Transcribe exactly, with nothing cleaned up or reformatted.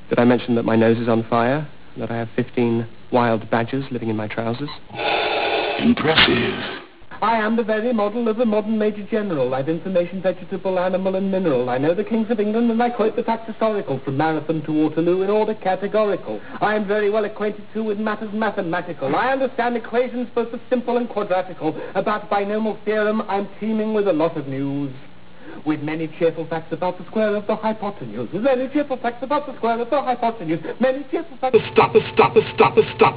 Did I mention that my nose is on fire? That I have fifteen wild badgers living in my trousers? Impressive. I am the very model of the modern Major General. I've information, vegetable, animal, and mineral. I know the kings of England, and I quote the facts historical, from Marathon to Waterloo in order categorical. I am very well acquainted, too, with matters mathematical. I understand equations both the simple and quadratical. About binomial theorem, I'm teeming with a lot of news. With many cheerful facts about the square of the hypotenuse. With many cheerful facts about the square of the hypotenuse. Many cheerful facts... Stop it, stop it, stop it, stop it.